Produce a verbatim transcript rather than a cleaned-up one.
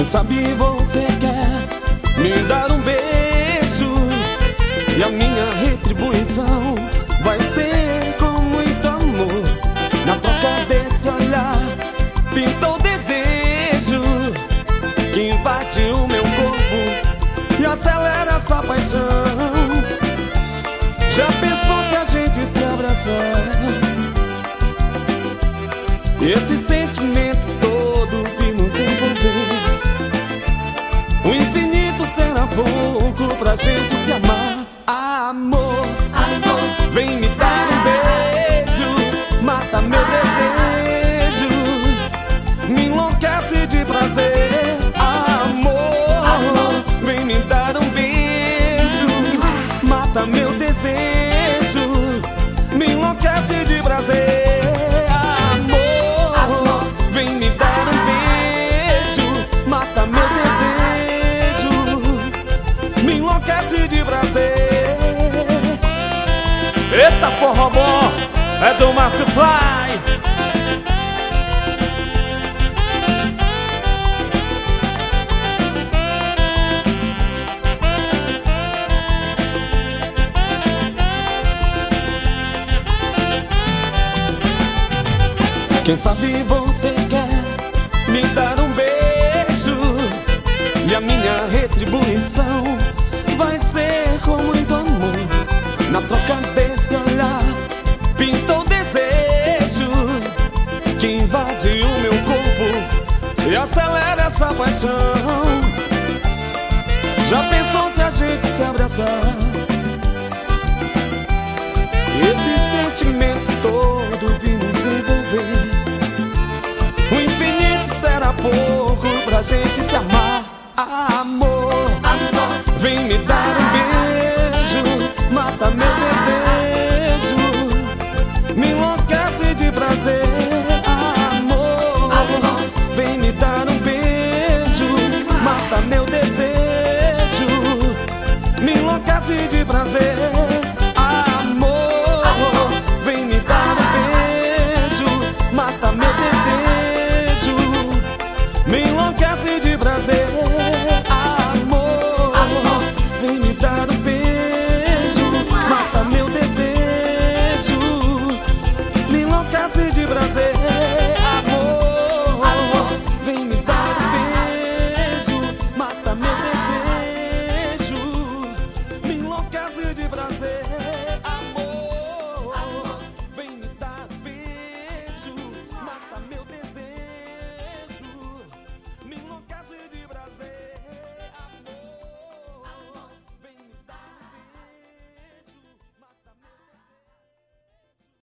sabe você quer me dar um beijo, e a minha retribuição vai ser com muito amor. Na troca desse olhar pintou o desejo que invade o meu corpo e acelera essa paixão. Já pensou se a gente se abraçar? Esse sentimento todo que nos envolver, o infinito será pouco pra gente se amar. Amor, amor, vem me dar um beijo, mata meu desejo, me enlouquece de prazer. Amor, amor, vem me dar um beijo, mata meu desejo, me enlouquece de prazer. De prazer. Eita, forró bom, é do Márcio Fly. Quem sabe você quer me dar um beijo, e a minha retribuição vai ser com muito amor. Na troca desse olhar pintou o desejo que invade o meu corpo e acelera essa paixão. Já pensou se a gente se abraçar? Esse sentimento todo que nos envolver, o infinito será pouco pra gente se amar. Amor, amor, vem me dar um beijo, mata meu desejo, me enlouquece de prazer. Amor, amor, vem me dar um beijo, mata meu desejo, me enlouquece de prazer.